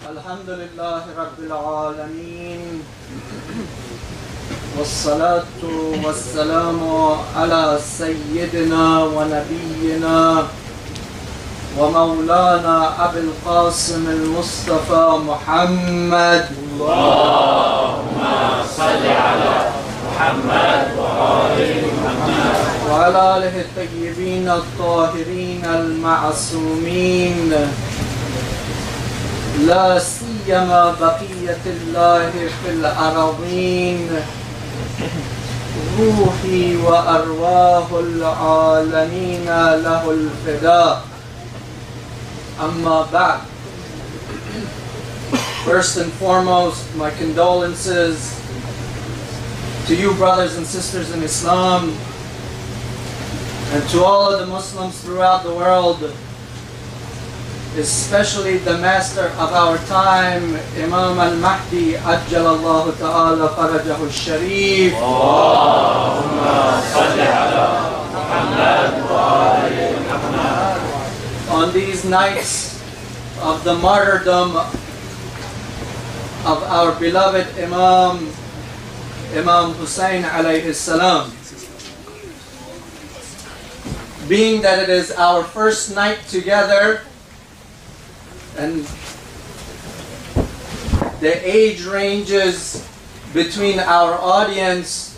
الحمد لله رب العالمين والصلاة والسلام على سيدنا ونبينا ومولانا أبي القاسم المصطفى محمد. اللهم صل على محمد وآل محمد وعلى آله الطيبين الطاهرين المعصومين، لا سيما بقية الله في الأراضين، روحي وأرواح العالمين له الفداء. Amma ba'd. First and foremost, my condolences to you brothers and sisters in Islam and to all of the Muslims throughout the world, especially the master of our time, Imam al-Mahdi Ajjalallahu Ta'ala Farajahu Sharif. Allahumma salli ala Muhammad wa ali Muhammad. On these nights of the martyrdom of our beloved Imam Hussein alayhi salam, being that it is our first night together and the age ranges between our audience,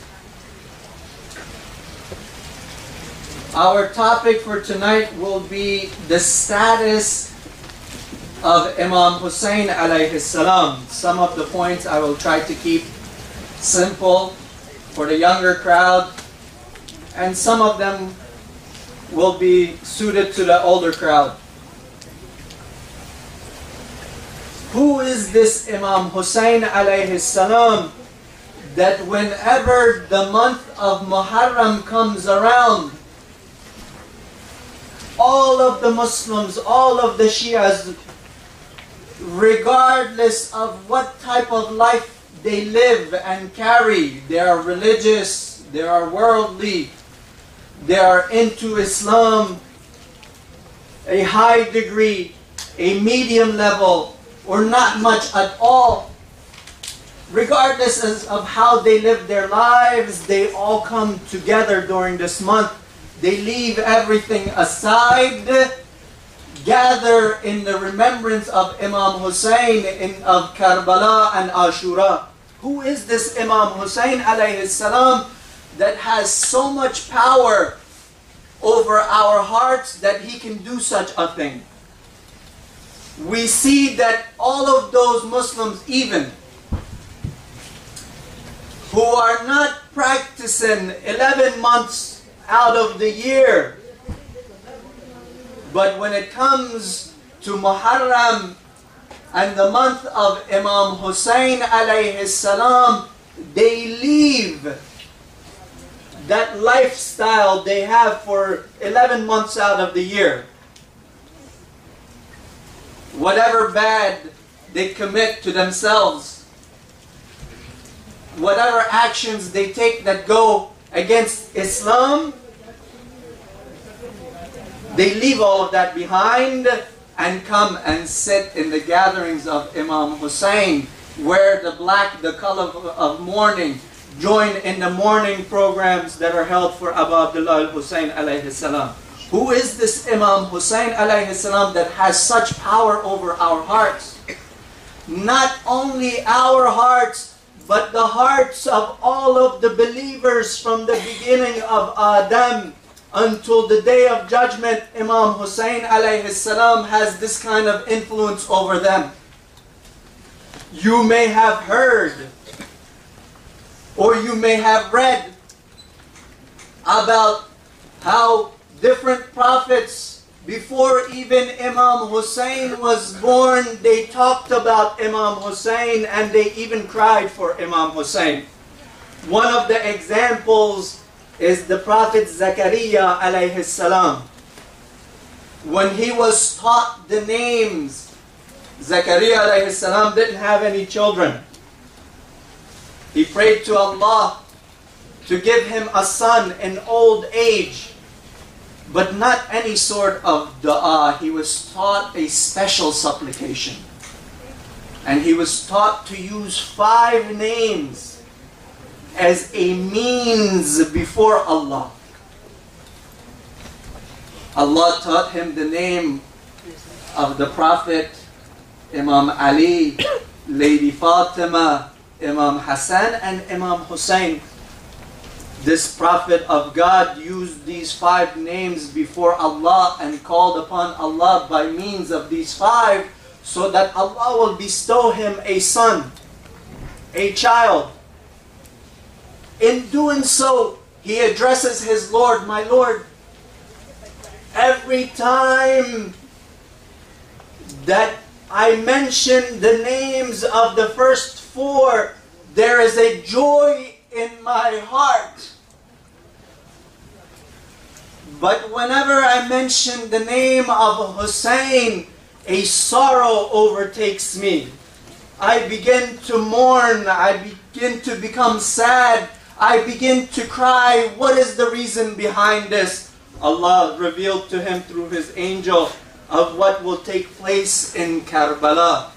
our topic for tonight will be the status of Imam Hussein alayhi salam. Some of the points I will try to keep simple for the younger crowd, and some of them will be suited to the older crowd. Who is this Imam Hussein alayhi salam that whenever the month of Muharram comes around, all of the Muslims, all of the Shias, regardless of what type of life they live and carry, they are religious, they are worldly, they are into Islam, a high degree, a medium level, or not much at all. Regardless of how they live their lives, they all come together during this month. They leave everything aside, gather in the remembrance of Imam Hussein of Karbala and Ashura. Who is this Imam Hussein alayhi salam that has so much power over our hearts that he can do such a thing? We see that all of those Muslims even who are not practicing 11 months out of the year, but when it comes to Muharram and the month of Imam Hussein alayhi salam, they leave that lifestyle they have for 11 months out of the year. Whatever bad they commit to themselves, whatever actions they take that go against Islam, they leave all of that behind and come and sit in the gatherings of Imam Hussein, wear the color of mourning, join in the mourning programs that are held for Abu Abdullah al-Hussein alayhi salam. Who is this Imam Hussein alayhi salam that has such power over our hearts? Not only our hearts, but the hearts of all of the believers from the beginning of Adam until the day of judgment. Imam Hussein alayhi salam has this kind of influence over them. You may have heard or you may have read about how different prophets, before even Imam Hussein was born, they talked about Imam Hussein and they even cried for Imam Hussein. One of the examples is the Prophet Zakaria alayhi salam. When he was taught the names, Zakaria alayhi salam didn't have any children. He prayed to Allah to give him a son in old age. But not any sort of dua. He was taught a special supplication. And he was taught to use 5 names as a means before Allah. Allah taught him the name of the Prophet, Imam Ali, Lady Fatima, Imam Hassan, and Imam Hussein. This Prophet of God used these 5 names before Allah and called upon Allah by means of these 5, so that Allah will bestow him a son, a child. In doing so, he addresses his Lord, my Lord. Every time that I mention the names of the first 4, there is a joy in my heart. But whenever I mention the name of Hussein, a sorrow overtakes me. I begin to mourn. I begin to become sad. I begin to cry. What is the reason behind this? Allah revealed to him through his angel of what will take place in Karbala.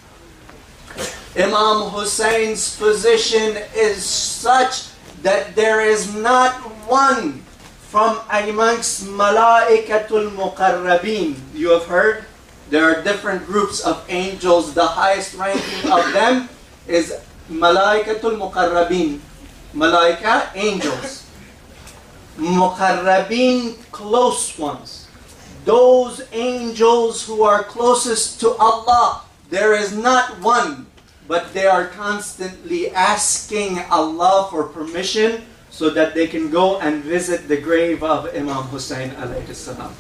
Imam Hussein's position is such that there is not one from amongst Malaikatul Muqarrabin. You have heard? There are different groups of angels. The highest ranking of them is Malaikatul Muqarrabin. Malaika, angels. Muqarrabin, close ones. Those angels who are closest to Allah. There is not one, but they are constantly asking Allah for permission so that they can go and visit the grave of Imam Hussein alayhi salam.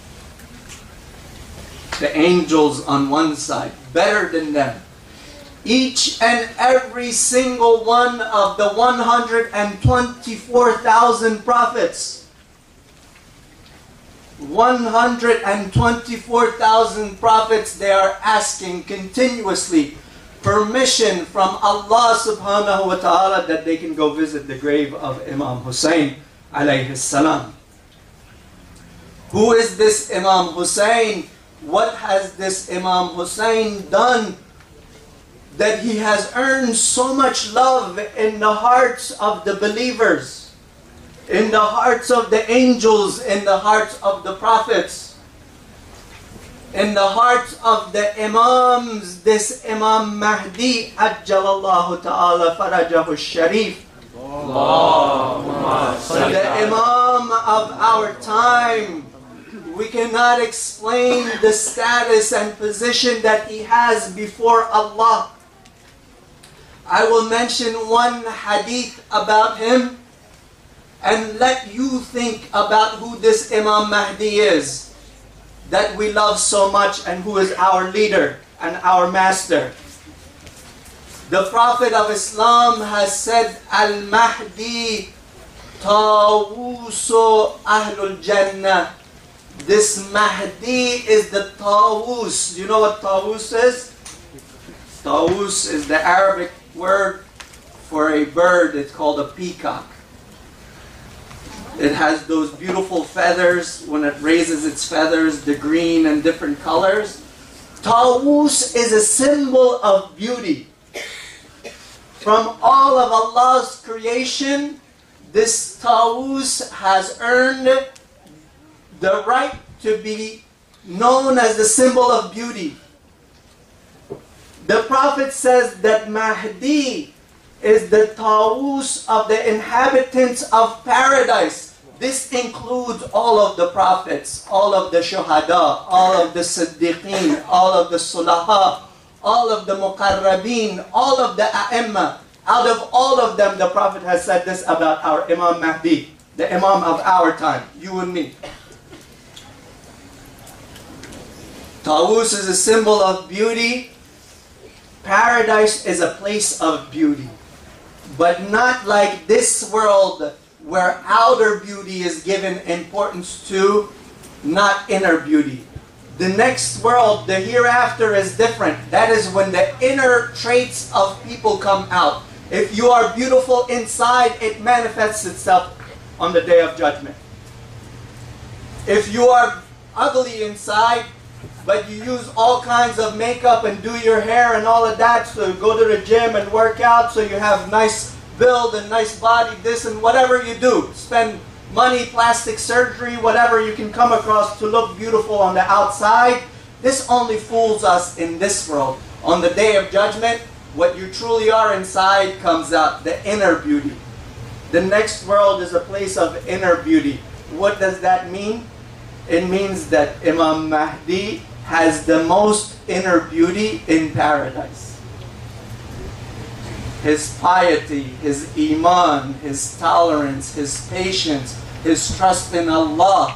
The angels on one side, better than them. Each and every single one of the 124,000 prophets, 124,000 prophets, they are asking continuously permission from Allah subhanahu wa ta'ala that they can go visit the grave of Imam Hussein alayhi salam. Who is this Imam Hussein? What has this Imam Hussein done that he has earned so much love in the hearts of the believers, in the hearts of the angels, in the hearts of the prophets, in the hearts of the Imams? This Imam Mahdi, Ajjalallahu Ta'ala Farajahu Sharif, the Imam of our time. We cannot explain the status and position that he has before Allah. I will mention one hadith about him and let you think about who this Imam Mahdi is that we love so much and who is our leader and our master. The Prophet of Islam has said, Al-Mahdi Tawusu Ahlul Jannah. This Mahdi is the Tawus. You know what Tawus is? Tawus is the Arabic word for a bird. It's called a peacock. It has those beautiful feathers. When it raises its feathers, the green and different colors. Tawus is a symbol of beauty. From all of Allah's creation, this Tawus has earned the right to be known as the symbol of beauty. The Prophet says that Mahdi is the Tawus of the inhabitants of paradise. This includes all of the prophets, all of the shuhada, all of the siddiqeen, all of the sulaha, all of the muqarrabeen, all of the a'imma. Out of all of them, the Prophet has said this about our Imam Mahdi, the Imam of our time, you and me. Tawus is a symbol of beauty. Paradise is a place of beauty. But not like this world where outer beauty is given importance to, not inner beauty. The next world, the hereafter, is different. That is when the inner traits of people come out. If you are beautiful inside, it manifests itself on the Day of Judgment. If you are ugly inside, but you use all kinds of makeup and do your hair and all of that, so you go to the gym and work out so you have nice build and nice body, this and whatever you do. Spend money, plastic surgery, whatever you can come across to look beautiful on the outside. This only fools us in this world. On the day of judgment, what you truly are inside comes out, the inner beauty. The next world is a place of inner beauty. What does that mean? It means that Imam Mahdi has the most inner beauty in paradise. His piety, his iman, his tolerance, his patience, his trust in Allah,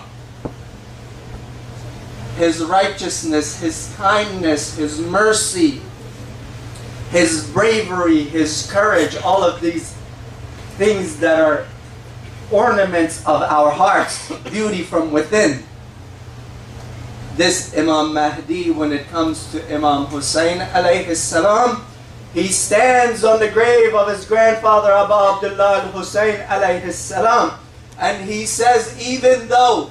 his righteousness, his kindness, his mercy, his bravery, his courage, all of these things that are ornaments of our hearts, beauty from within. This Imam Mahdi, when it comes to Imam Hussein alayhi salam, he stands on the grave of his grandfather Abu Abdullah al-Hussein alayhi salam, and he says, even though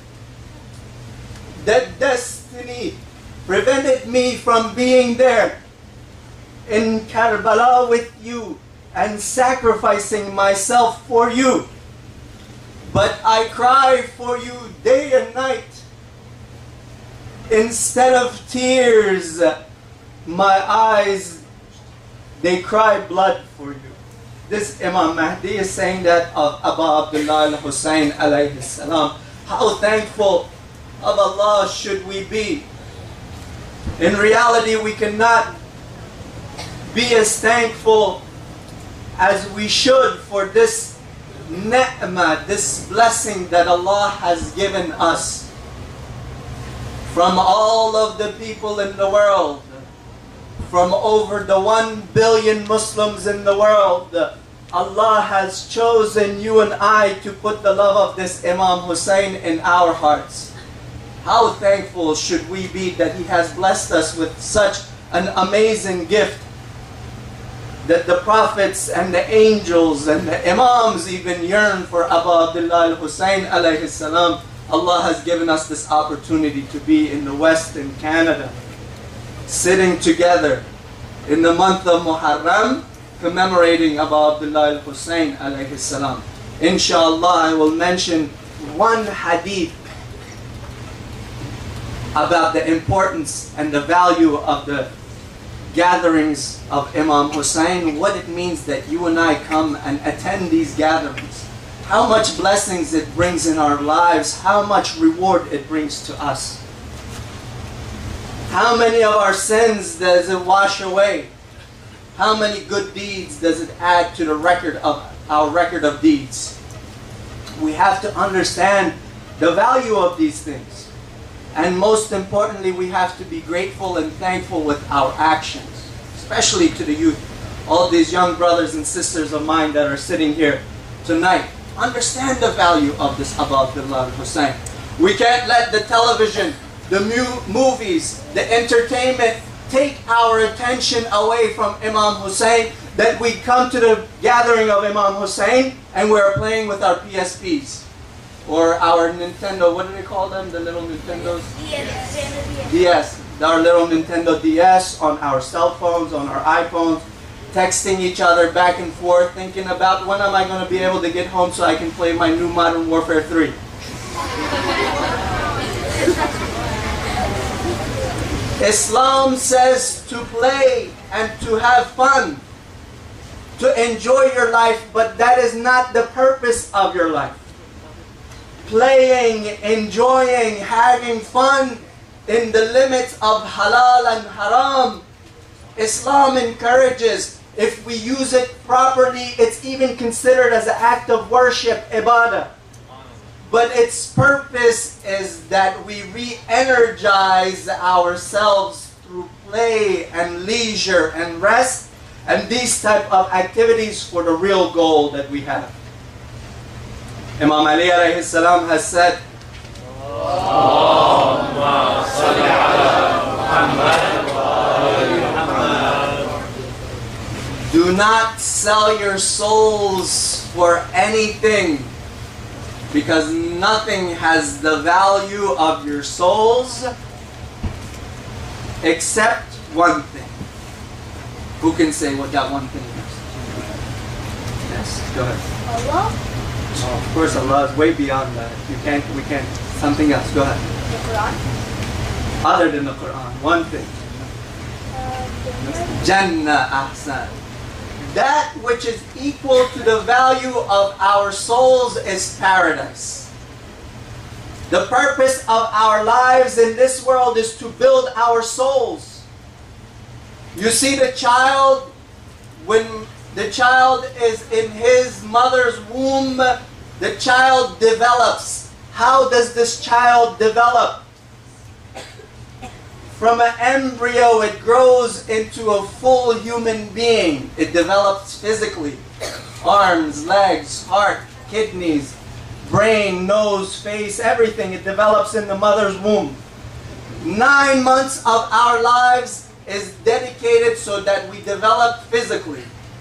that destiny prevented me from being there in Karbala with you and sacrificing myself for you, but I cry for you day and night. Instead of tears, my eyes, they cry blood for you. This Imam Mahdi is saying that of Abu Abdullah al-Hussein alayhi salam. How thankful of Allah should we be? In reality, we cannot be as thankful as we should for this ni'mah, this blessing that Allah has given us. From all of the people in the world, from over the 1 billion Muslims in the world, Allah has chosen you and I to put the love of this Imam Hussein in our hearts. How thankful should we be that he has blessed us with such an amazing gift, that the prophets and the angels and the imams even yearn for Abu Abdullah al-Hussein alayhi salam. Allah has given us this opportunity to be in the West, in Canada, sitting together in the month of Muharram, commemorating Abu Abdullah al-Hussein alayhi salam. Inshallah, I will mention one hadith about the importance and the value of the gatherings of Imam Hussein, what it means that you and I come and attend these gatherings, how much blessings it brings in our lives, how much reward it brings to us. How many of our sins does it wash away? How many good deeds does it add to the record of our record of deeds? We have to understand the value of these things. And most importantly, we have to be grateful and thankful with our actions, especially to the youth. All these young brothers and sisters of mine that are sitting here tonight, understand the value of this Abu Abdullah al-Hussein. We can't let the television, the movies, the entertainment take our attention away from Imam Hussein, that we come to the gathering of Imam Hussein and we're playing with our PSPs. Or our Nintendo, what do they call them? The little Nintendos? DS. Our little Nintendo DS on our cell phones, on our iPhones, texting each other back and forth, thinking about when am I going to be able to get home so I can play my new Modern Warfare 3. Islam says to play and to have fun, to enjoy your life, but that is not the purpose of your life. Playing, enjoying, having fun in the limits of halal and haram. Islam encourages, if we use it properly, it's even considered as an act of worship, ibadah. But its purpose is that we re-energize ourselves through play and leisure and rest and these type of activities for the real goal that we have. Imam Ali alayhi salam has said, do not sell your souls for anything, because nothing has the value of your souls except one thing. Who can say what that one thing is? Yes, go ahead. Allah, Oh, of course, Allah is way beyond that. We can't. Something else. Go ahead. the Quran, Other than the Quran, one thing. Jannah ahsan. That which is equal to the value of our souls is paradise. The purpose of our lives in this world is to build our souls. You see the child, when the child is in his mother's womb, the child develops. How does this child develop? From an embryo, it grows into a full human being. It develops physically. Arms, legs, heart, kidneys, brain, nose, face, everything. It develops in the mother's womb. 9 months of our lives is dedicated so that we develop physically.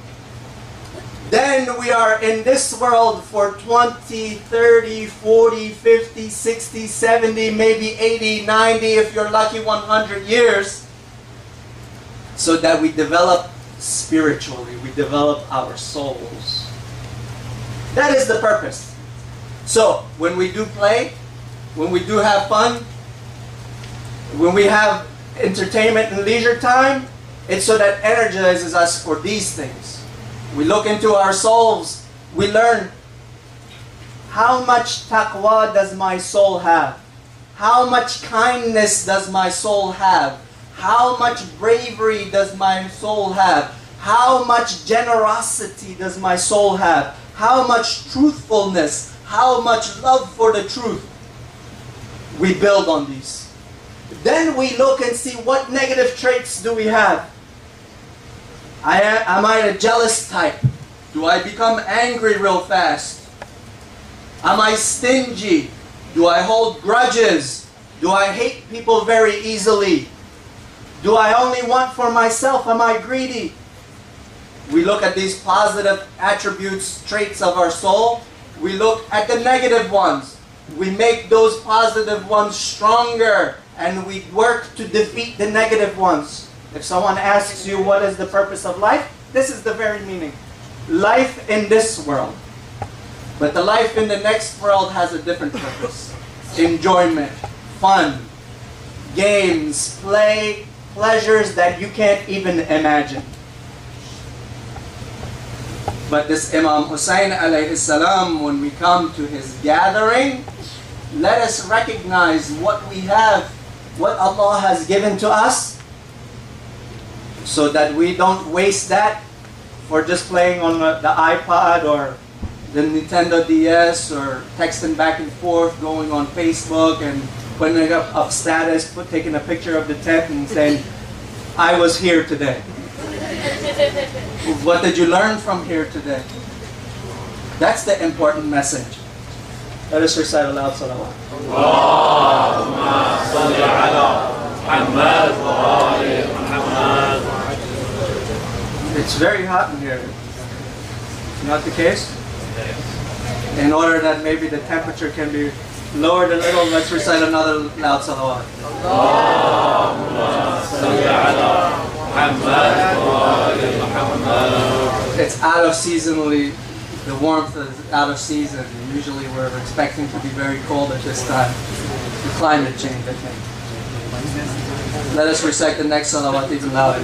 Then we are in this world for 20, 30, 40, 50, 60, 70, maybe 80, 90, if you're lucky, 100 years, so that we develop spiritually, we develop our souls. That is the purpose. So, when we do play, when we do have fun, when we have entertainment and leisure time, it's so that energizes us for these things. We look into our souls, we learn, how much taqwa does my soul have? How much kindness does my soul have? How much bravery does my soul have? How much generosity does my soul have? How much truthfulness? How much love for the truth? We build on these. Then we look and see what negative traits do we have. Am I a jealous type? Do I become angry real fast? Am I stingy? Do I hold grudges? Do I hate people very easily? Do I only want for myself? Am I greedy? We look at these positive attributes, traits of our soul. We look at the negative ones. We make those positive ones stronger, and we work to defeat the negative ones. If someone asks you what is the purpose of life, this is the very meaning. Life in this world. But the life in the next world has a different purpose. Enjoyment, fun, games, play, pleasures that you can't even imagine. But this Imam Hussein alayhi salam, when we come to his gathering, let us recognize what we have, what Allah has given to us, so that we don't waste that for just playing on the iPod or the Nintendo DS or texting back and forth, going on Facebook and putting up status, taking a picture of the tent and saying, I was here today. What did you learn from here today? That's the important message. Let us recite aloud salawat. Allahumma salli ala Muhammad wa ali Muhammad. It's very hot in here. Not the case? In order that maybe the temperature can be lowered a little, let's recite another loud salawat. Allahumma salli ala Muhammad wa ali Muhammad. It's out of seasonally, the warmth is out of season. Usually we're expecting to be very cold at this time. The climate change, I think. Let us recite the next salawat even louder.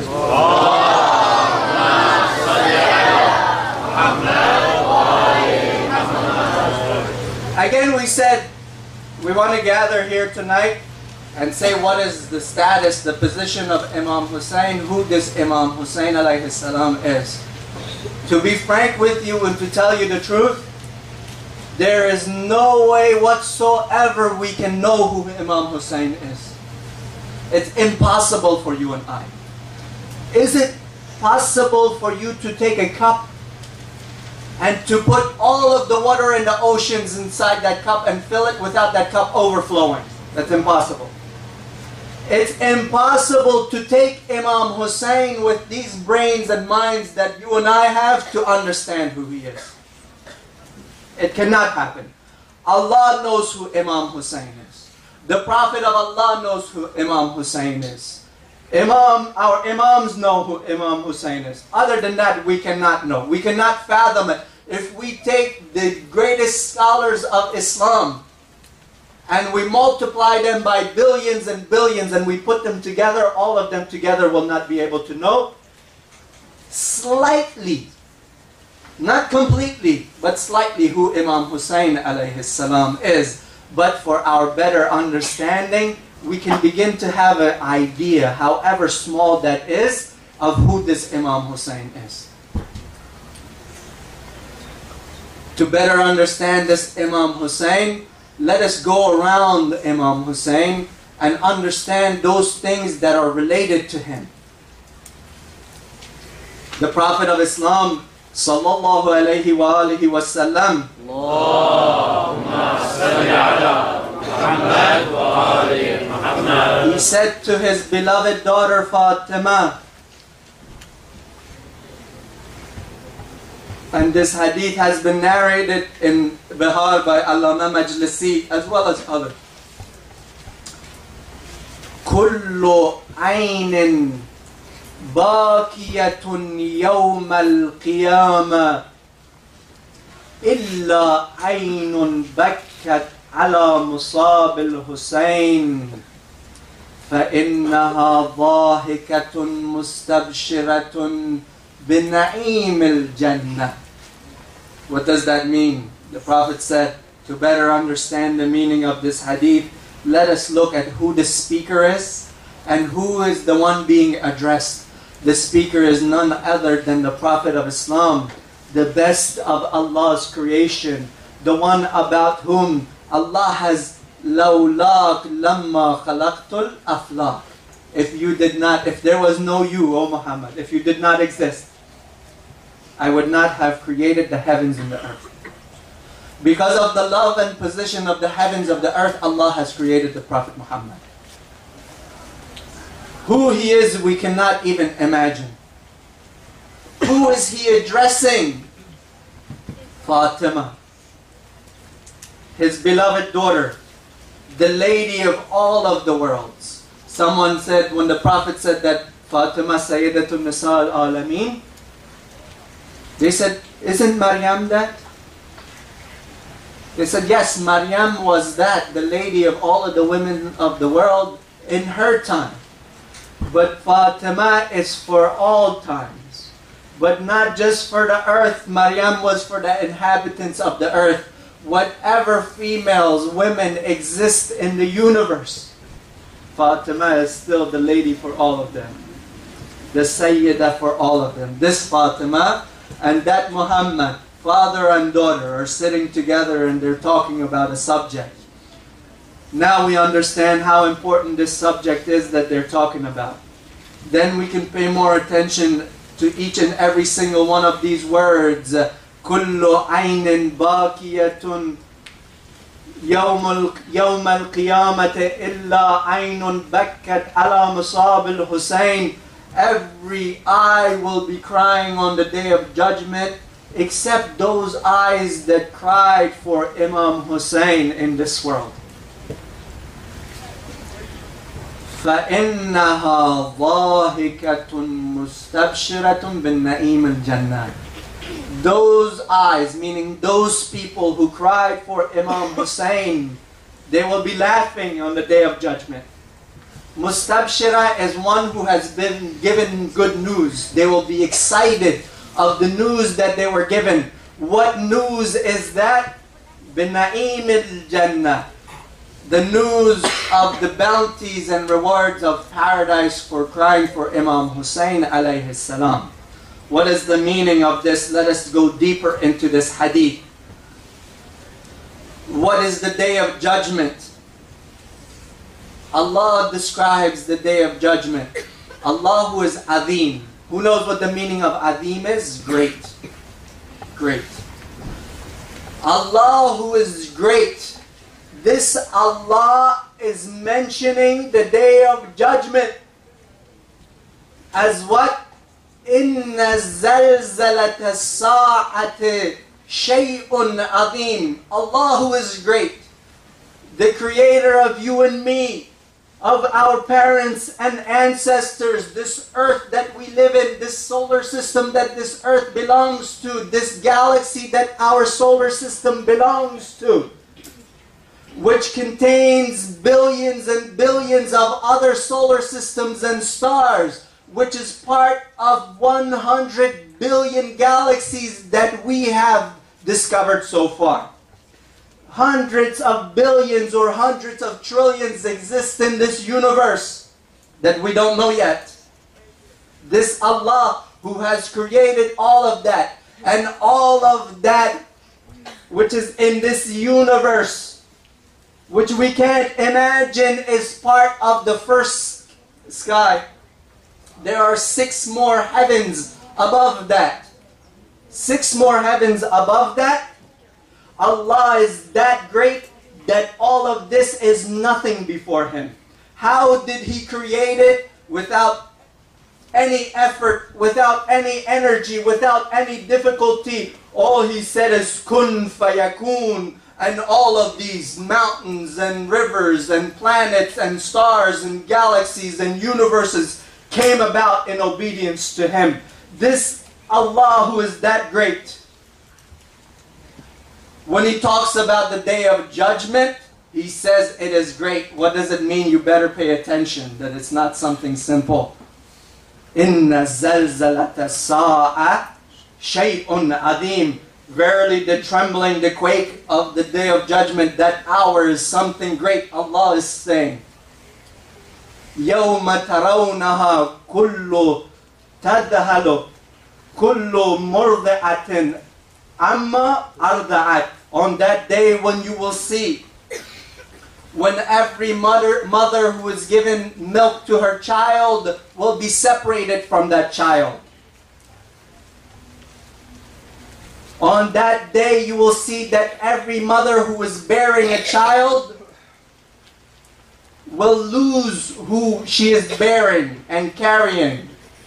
Again, we said we want to gather here tonight and say what is the status, the position of Imam Hussein, who this Imam Hussein alayhi salam is. To be frank with you and to tell you the truth, there is no way whatsoever we can know who Imam Hussein is. It's impossible for you and I. Is it possible for you to take a cup and to put all of the water in the oceans inside that cup and fill it without that cup overflowing? That's impossible. It's impossible to take Imam Hussein with these brains and minds that you and I have to understand who he is. It cannot happen. Allah knows who Imam Hussein is. The Prophet of Allah knows who Imam Hussein is. Our Imams know who Imam Hussein is. Other than that, we cannot know. We cannot fathom it. If we take the greatest scholars of Islam and we multiply them by billions and billions and we put them together, all of them together will not be able to know slightly, not completely, but slightly who Imam Hussein alayhi salam is. But for our better understanding, we can begin to have an idea, however small that is, of who this Imam Hussein is. To better understand this Imam Hussein, let us go around Imam Hussein and understand those things that are related to him. The Prophet of Islam, sallallahu alayhi wa alihi wa sallam, he said to his beloved daughter Fatima, and this hadith has been narrated in Bihar by Allama Majlisi as well as others. كل عين باكية يوم القيامة إلا عين بكت على مصاب الحسين فإنها ضاحكة مستبشرة بنعيم الجنة. What does that mean? The Prophet said, to better understand the meaning of this hadith, let us look at who the speaker is and who is the one being addressed. The speaker is none other than the Prophet of Islam, the best of Allah's creation, the one about whom Allah has لَوْلَاكَ لَمَّا خَلَقْتُ الْأَفْلَاقِ. If there was no you, O Muhammad, if you did not exist, I would not have created the heavens and the earth. Because of the love and position of the heavens of the earth, Allah has created the Prophet Muhammad. Who he is, we cannot even imagine. Who is he addressing? Fatima, his beloved daughter, the lady of all of the worlds. Someone said, when the Prophet said that Fatima Sayyidatun Nisa al-Alameen, they said, isn't Maryam that? They said, yes, Maryam was that, the lady of all of the women of the world in her time. But Fatima is for all times. But not just for the earth. Maryam was for the inhabitants of the earth. Whatever females, women exist in the universe, Fatima is still the lady for all of them. The Sayyida for all of them. This Fatima and that Muhammad, father and daughter, are sitting together and they're talking about a subject. Now we understand how important this subject is that they're talking about. Then we can pay more attention to each and every single one of these words. كل عين باكية يوم القيامة إلا عين بكت على مصاب الحسين. Every eye will be crying on the day of judgment except those eyes that cried for Imam Hussein in this world. فإنها ضاحكة مستبشرة بالنعيم الجنة. Those eyes, meaning those people who cried for Imam Hussein, they will be laughing on the day of judgment. Mustabshira is one who has been given good news. They will be excited of the news that they were given. What news is that? Bina'im al-Jannah. The news of the bounties and rewards of paradise for crying for Imam Hussein alayhi salam. What is the meaning of this? Let us go deeper into this hadith. What is the day of judgment? Allah describes the day of judgment. Allah who is Azim. Who knows what the meaning of Azim is? Great. Great. Allah who is great. This Allah is mentioning the day of judgment as what? إِنَّ زَلْزَلَةَ السَّاعَةِ شَيْءٌ عَظِيمٌ. Allah who is great, the creator of you and me, of our parents and ancestors, this earth that we live in, this solar system that this earth belongs to, this galaxy that our solar system belongs to, which contains billions and billions of other solar systems and stars, which is part of 100 billion galaxies that we have discovered so far. Hundreds of billions or hundreds of trillions exist in this universe that we don't know yet. This Allah who has created all of that, and all of that which is in this universe, which we can't imagine is part of the first sky. There are 6 more heavens above that. 6 more heavens above that. Allah is that great that all of this is nothing before Him. How did He create it without any effort, without any energy, without any difficulty? All He said is kun fayakun, and all of these mountains and rivers and planets and stars and galaxies and universes came about in obedience to Him. This Allah who is that great, when He talks about the Day of Judgment, He says it is great. What does it mean? You better pay attention, that it's not something simple. Inna zalzalata sa'a shay'un adim. Verily the trembling, the quake of the Day of Judgment, that hour is something great. Allah is saying, يَوْمَ تَرَوْنَهَا كُلُّ تَدْهَلُ كُلُّ مُرْضِعَةٍ amma arda'at. On that day when you will see, when every mother who is given milk to her child will be separated from that child. On that day you will see that every mother who is bearing a child will lose who she is bearing and carrying.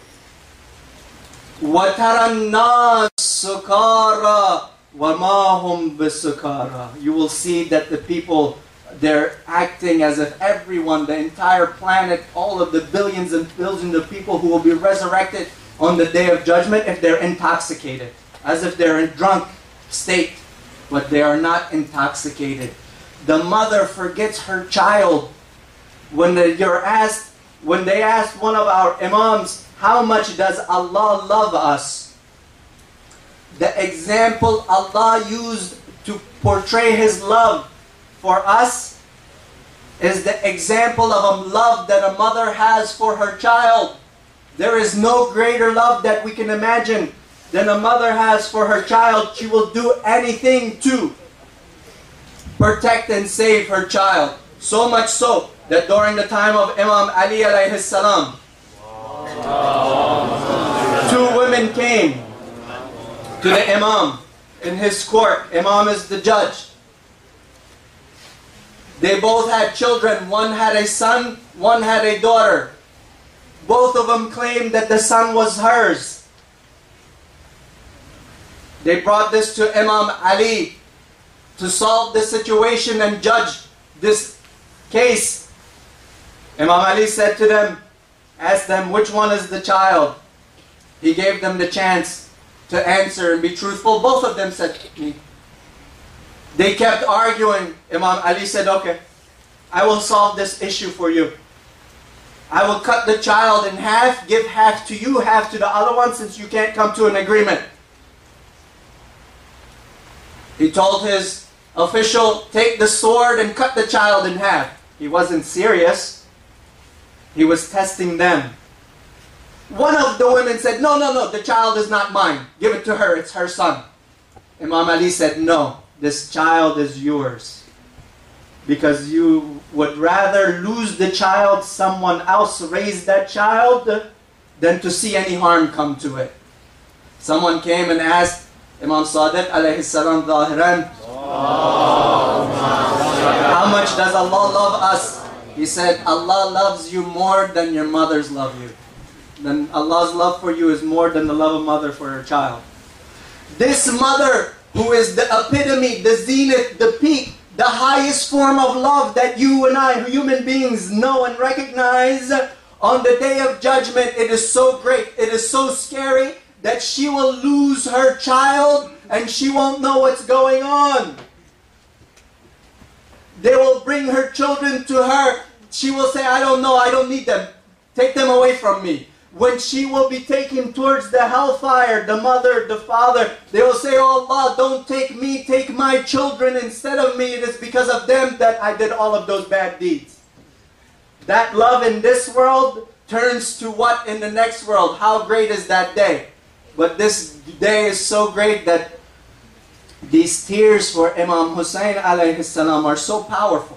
وَتَرَى النَّاسَ سُكَارَى وَمَا هُمْ بِسُكَارَى. You will see that the people, they're acting as if everyone, the entire planet, all of the billions and billions of people who will be resurrected on the Day of Judgment, if they're intoxicated, as if they're in drunk state, but they are not intoxicated. The mother forgets her child. When they asked one of our imams, how much does Allah love us? The example Allah used to portray His love for us is the example of a love that a mother has for her child. There is no greater love that we can imagine than a mother has for her child. She will do anything to protect and save her child. So much so that during the time of Imam Ali alayhi salam, 2 women came to the Imam in his court. Imam is the judge. They both had children. One had a son, one had a daughter. Both of them claimed that the son was hers. They brought this to Imam Ali to solve the situation and judge this case. Imam Ali said to them, asked them, which one is the child? He gave them the chance to answer and be truthful. Both of them said me. They kept arguing. Imam Ali said, okay, I will solve this issue for you. I will cut the child in half, give half to you, half to the other one, since you can't come to an agreement. He told his official, take the sword and cut the child in half. He wasn't serious. He was testing them. One of the women said, no, the child is not mine. Give it to her, it's her son. Imam Ali said, no, this child is yours. Because you would rather lose the child, someone else raise that child, than to see any harm come to it. Someone came and asked Imam Sadiq alayhi salam zahiran, how much does Allah love us? He said, Allah loves you more than your mothers love you. Then Allah's love for you is more than the love of mother for her child. This mother, who is the epitome, the zenith, the peak, the highest form of love that you and I, human beings, know and recognize, on the day of judgment, it is so great, it is so scary, that she will lose her child and she won't know what's going on. They will bring her children to her. She will say, I don't know, I don't need them. Take them away from me. When she will be taken towards the hellfire, the mother, the father, they will say, oh Allah, don't take me, take my children instead of me. It is because of them that I did all of those bad deeds. That love in this world turns to what in the next world? How great is that day? But this day is so great that these tears for Imam Hussein alayhi salam are so powerful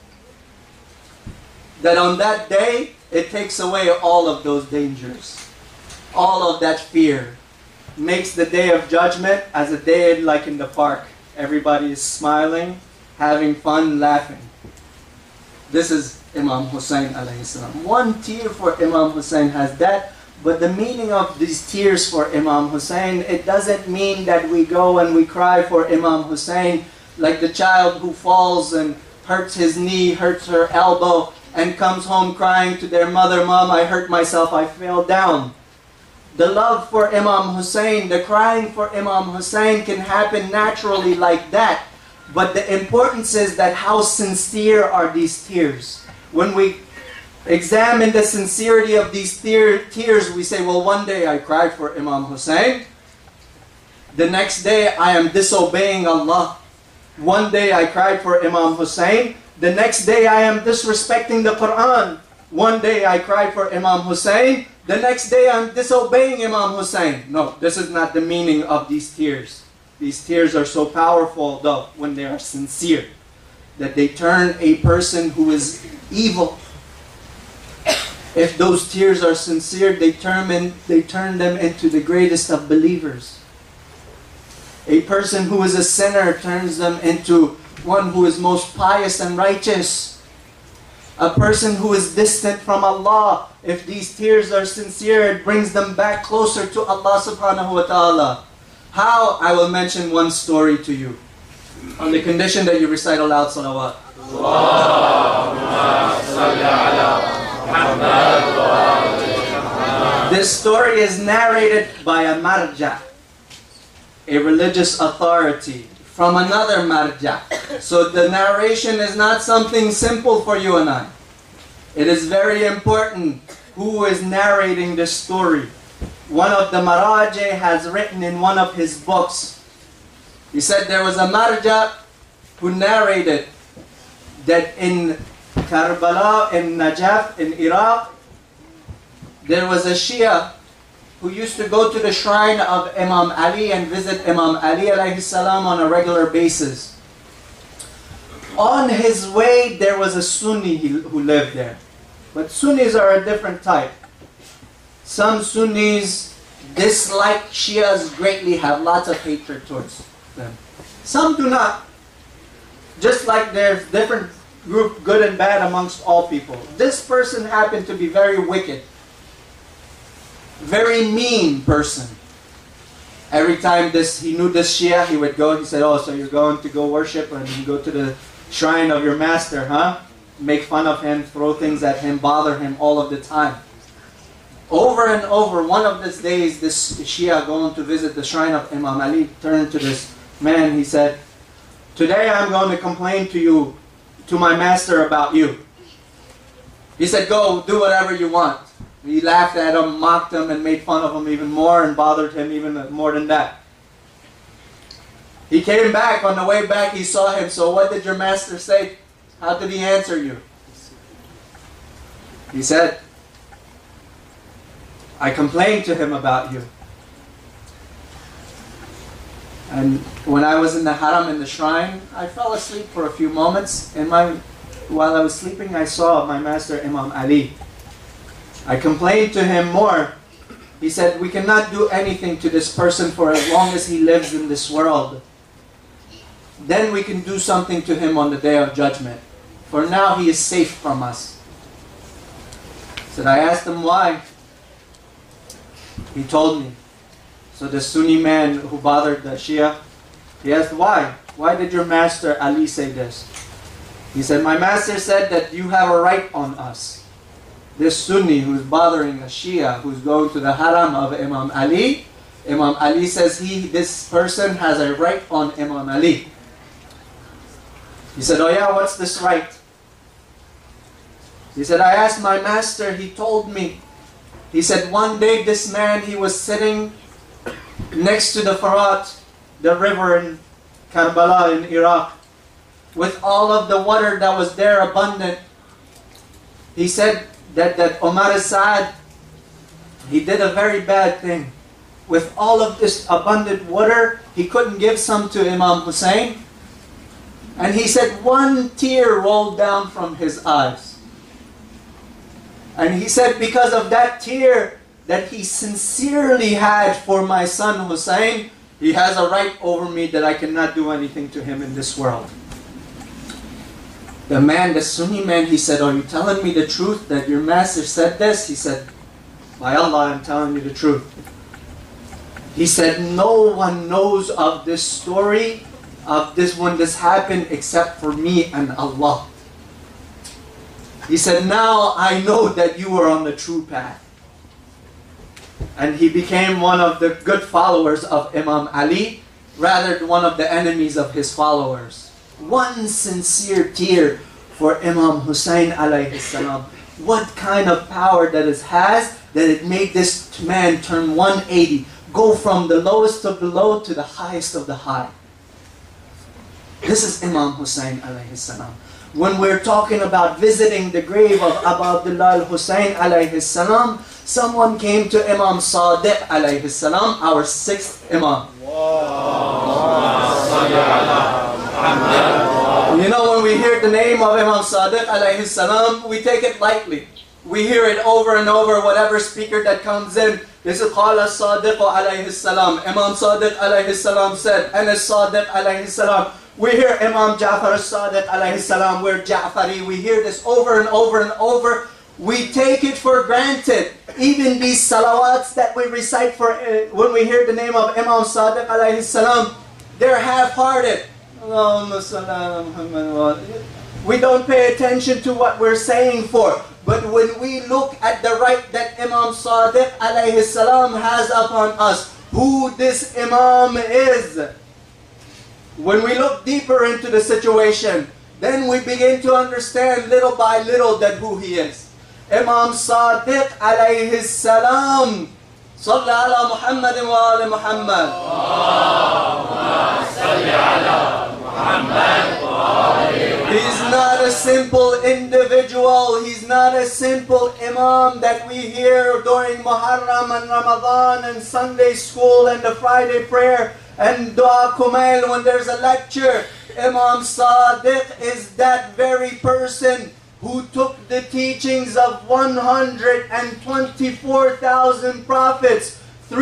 that on that day, it takes away all of those dangers, all of that fear. Makes the day of judgment as a day like in the park. Everybody is smiling, having fun, laughing. This is Imam Hussein alayhi salam. One tear for Imam Hussein has that, but the meaning of these tears for Imam Hussein, it doesn't mean that we go and we cry for Imam Hussein like the child who falls and hurts his knee, hurts her elbow, and comes home crying to their mother, Mom, I hurt myself, I fell down. The love for Imam Hussein, the crying for Imam Hussein can happen naturally like that. But the importance is that how sincere are these tears. When we examine the sincerity of these tears, we say, well, one day I cried for Imam Hussein. The next day I am disobeying Allah. One day I cried for Imam Hussein. The next day I am disrespecting the Quran. One day I cried for Imam Hussein. The next day I'm disobeying Imam Hussein. No, this is not the meaning of these tears. These tears are so powerful though when they are sincere, that they turn a person who is evil. If those tears are sincere, they turn them into the greatest of believers. A person who is a sinner turns them into one who is most pious and righteous. A person who is distant from Allah, if these tears are sincere, it brings them back closer to Allah subhanahu wa ta'ala. How? I will mention one story to you. On the condition that you recite aloud salawat. This story is narrated by a marja, a religious authority, from another marja. So the narration is not something simple for you and I. It is very important who is narrating this story. One of the maraji has written in one of his books. He said there was a marja who narrated that in Karbala, in Najaf, in Iraq, there was a Shia who used to go to the shrine of Imam Ali and visit Imam Ali alayhi salam on a regular basis. On his way, there was a Sunni who lived there. But Sunnis are a different type. Some Sunnis dislike Shias greatly, have lots of hatred towards them. Some do not. Just like there's different group, good and bad amongst all people. This person happened to be very wicked. Very mean person. Every time he knew this Shia, he would go, he said, oh, so you're going to go worship and you go to the shrine of your master, huh? Make fun of him, throw things at him, bother him all of the time. Over and over, one of these days, this Shia going to visit the shrine of Imam Ali turned to this man, he said, today I'm going to complain to you, to my master about you. He said, go, do whatever you want. He laughed at him, mocked him, and made fun of him even more and bothered him even more than that. He came back. On the way back, he saw him. So what did your master say? How did he answer you? He said, I complained to him about you. And when I was in the haram, in the shrine, I fell asleep for a few moments. While I was sleeping, I saw my master Imam Ali. I complained to him more. He said, we cannot do anything to this person for as long as he lives in this world. Then we can do something to him on the day of judgment. For now, he is safe from us. So I asked him why. He told me. So the Sunni man who bothered the Shia, he asked why. why did your master Ali say this? He said, my master said that you have a right on us. This Sunni who's bothering a Shia, who's going to the haram of Imam Ali, Imam Ali says this person has a right on Imam Ali. He said, oh yeah, what's this right? He said, I asked my master, he told me. He said, one day this man, he was sitting next to the Farat, the river in Karbala in Iraq, with all of the water that was there abundant. He said that Umar Sa'ad, he did a very bad thing. With all of this abundant water, he couldn't give some to Imam Hussein. And he said one tear rolled down from his eyes. And he said because of that tear that he sincerely had for my son Hussein, he has a right over me that I cannot do anything to him in this world. The man, the Sunni man, he said, are you telling me the truth that your master said this? He said, by Allah, I'm telling you the truth. He said, no one knows of this story, of this when this happened, except for me and Allah. He said, now I know that you are on the true path. And he became one of the good followers of Imam Ali, rather than one of the enemies of his followers. One sincere tear for Imam Hussein alayhi salam. What kind of power that it has, that it made this man turn 180, go from the lowest of the low to the highest of the high. This is Imam Hussein alayhi salam. When we're talking about visiting the grave of Abu Abdullah al-Hussein alayhi salam, someone came to Imam Sadiq alayhi salam, our 6th Imam. You know, when we hear the name of Imam Sadiq alayhi salam, we take it lightly. We hear it over and over, whatever speaker that comes in. This is Qala Sadiq alayhi salam. Imam Sadiq alayhi salam said, Anas Sadiq alayhi salam. We hear Imam Ja'far Sadiq alayhi salam, we're Ja'fari. We hear this over and over and over. We take it for granted. Even these salawats that we recite for when we hear the name of Imam Sadiq alayhi salam, they're half-hearted. We don't pay attention to what we're saying for. But when we look at the right that Imam Sadiq alayhi salam has upon us, who this Imam is, when we look deeper into the situation, then we begin to understand little by little that who he is. Imam Sadiq alayhi salam. Salli ala Muhammad wa ala Muhammad. Salli ala Muhammad wa ala. He's not a simple individual. He's not a simple Imam that we hear during Muharram and Ramadan and Sunday school and the Friday prayer and Dua Kumail when there's a lecture. Imam Sadiq is that very person who took the teachings of 124,000 prophets,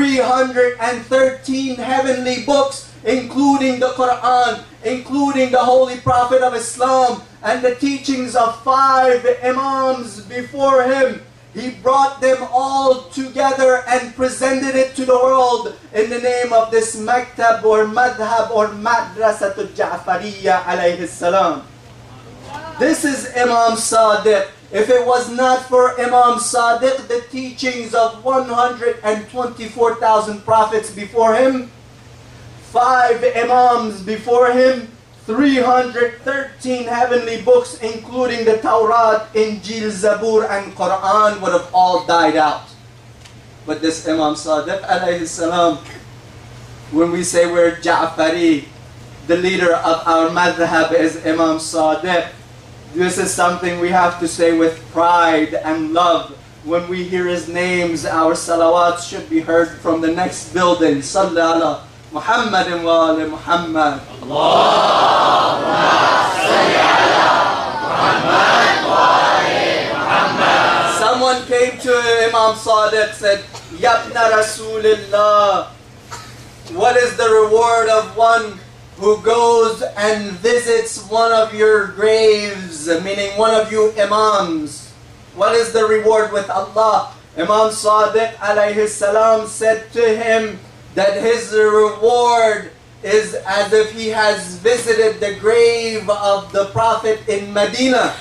313 heavenly books, including the Quran, including the Holy Prophet of Islam, and the teachings of 5 Imams before him. He brought them all together and presented it to the world in the name of this maktab or madhab or madrasatul Ja'fariyya alayhi salam. This is Imam Sadiq. If it was not for Imam Sadiq, the teachings of 124,000 prophets before him, 5 Imams before him, 313 heavenly books, including the Tawrat, Injil, Zabur, and Quran, would have all died out. But this Imam Sadiq alayhi salam, when we say we're Ja'fari, the leader of our madhab is Imam Sadiq. This is something we have to say with pride and love. When we hear his names, our salawats should be heard from the next building. Salli ala Muhammad wa ala Muhammad. Allahumma salli ala Muhammad wa ala Muhammad. Someone came to Imam Sadiq, said, Yabna Rasulillah, what is the reward of one who goes and visits one of your graves, meaning one of you Imams? What is the reward with Allah? Imam Sadiq alayhi salam said to him that his reward is as if he has visited the grave of the Prophet in Medina.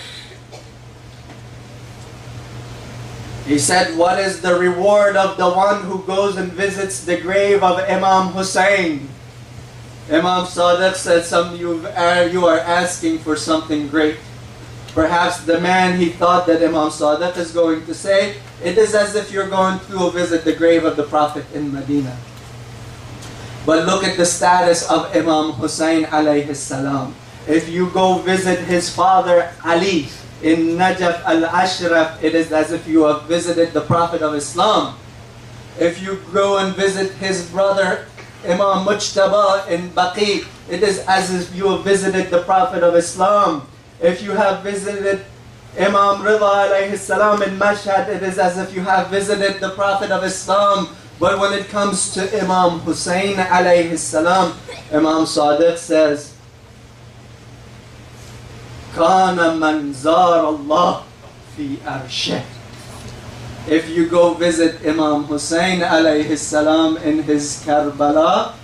He said, what is the reward of the one who goes and visits the grave of Imam Hussein? Imam Sadiq said, you are asking for something great. Perhaps the man, he thought that Imam Sadiq is going to say, it is as if you're going to visit the grave of the Prophet in Medina. But look at the status of Imam Hussein alayhi salam. If you go visit his father Ali in Najaf al-Ashraf, it is as if you have visited the Prophet of Islam. If you go and visit his brother Imam Mujtaba in Baqi, it is as if you have visited the Prophet of Islam. If you have visited Imam Rida alayhi salam in Mashhad, it is as if you have visited the Prophet of Islam. But when it comes to Imam Hussein alayhi salam, Imam Sadiq says, Kana man zar Allah fi arshih. If you go visit Imam Hussein alayhi salam in his Karbala,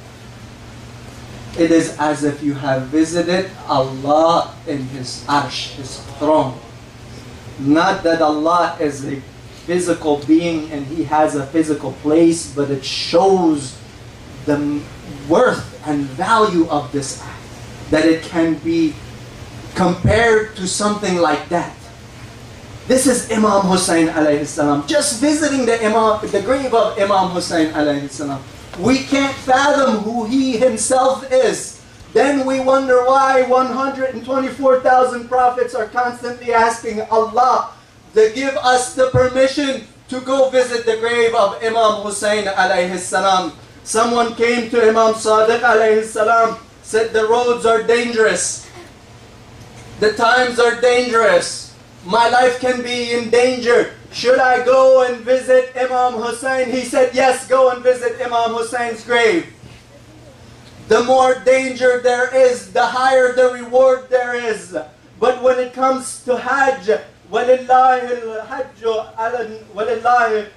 it is as if you have visited Allah in his arsh, his throne. Not that Allah is a physical being and he has a physical place, but it shows the worth and value of this act, that it can be compared to something like that. This is Imam Hussein alayhi salam. Just visiting the grave of Imam Hussein alayhi salam. We can't fathom who he himself is. Then we wonder why 124,000 prophets are constantly asking Allah to give us the permission to go visit the grave of Imam Hussein alayhi salam. Someone came to Imam Sadiq alayhi salam, said the roads are dangerous. The times are dangerous. My life can be in danger. Should I go and visit Imam Hussein? He said, yes, go and visit Imam Hussein's grave. The more danger there is, the higher the reward there is. But when it comes to Hajj, وَلِلَّهِ الْحَجُّ وَلِلَّهِ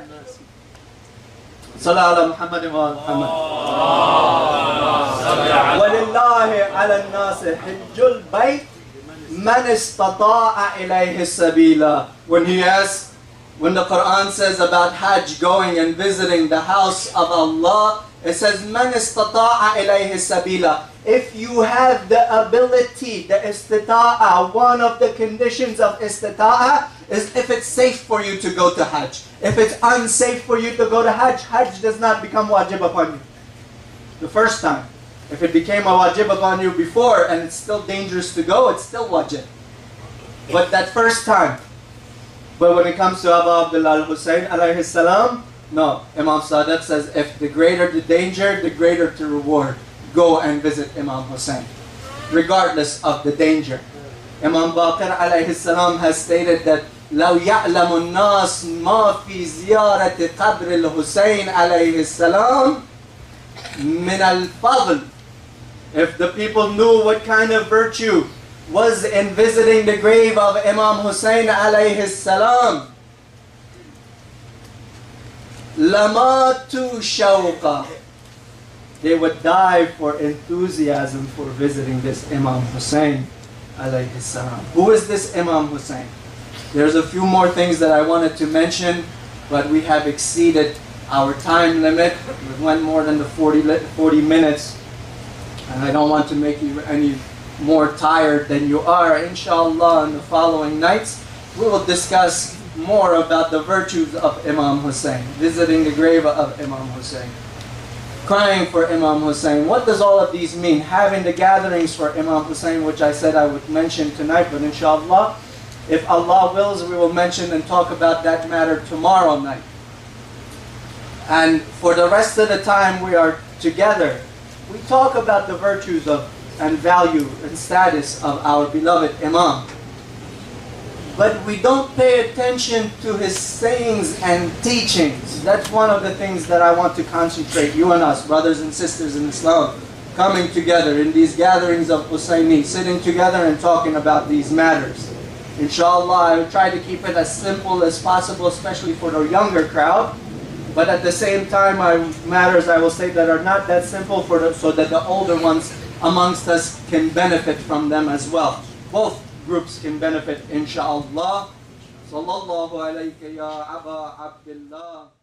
صلى على محمد ومحمد وَلِلَّهِ عَلَى النَّاسِ حِجُّ الْبَيْتِ مَنِ اسْتَطَاعَ إِلَيْهِ السَّبِيلَ. When the Quran says about Hajj, going and visiting the house of Allah, it says, مَنِ اسْتَطَاعَ إِلَيْهِ السَّبِيلَ. If you have the ability, the istita'a, one of the conditions of istita'a is if it's safe for you to go to Hajj. If it's unsafe for you to go to Hajj, Hajj does not become wajib upon you. The first time. If it became a wajib upon you before and it's still dangerous to go, it's still wajib. But that first time. But when it comes to Abu Abdullah al-Hussein alayhi salam, no. Imam Sadiq says, if the greater the danger, the greater the reward. Go and visit Imam Hussein, regardless of the danger. Imam Baqir alayhi salam has stated that لو يعلم الناس ما في زيارة قبر الحسين عليه السلام من الفضل. If the people knew what kind of virtue was in visiting the grave of Imam Hussein alayhi salam, لَمَاتُوا شَوْقًا. They would die for enthusiasm for visiting this Imam Hussein alayhi salam. Who is this Imam Hussein? There's a few more things that I wanted to mention, but we have exceeded our time limit. We went more than the 40 minutes, and I don't want to make you any more tired than you are. Inshallah, in the following nights, we will discuss more about the virtues of Imam Hussein, visiting the grave of Imam Hussein, crying for Imam Hussein. What does all of these mean? Having the gatherings for Imam Hussein, which I said I would mention tonight, but inshallah, if Allah wills, we will mention and talk about that matter tomorrow night. And for the rest of the time we are together, we talk about the virtues of and value and status of our beloved Imam. But we don't pay attention to his sayings and teachings. That's one of the things that I want to concentrate, you and us, brothers and sisters in Islam, coming together in these gatherings of Husayni, sitting together and talking about these matters. Inshallah, I will try to keep it as simple as possible, especially for the younger crowd. But at the same time, matters I will say that are not that simple so that the older ones amongst us can benefit from them as well. Both groups can benefit, inshallah. Sallallahu alayka ya Aba Abdullah.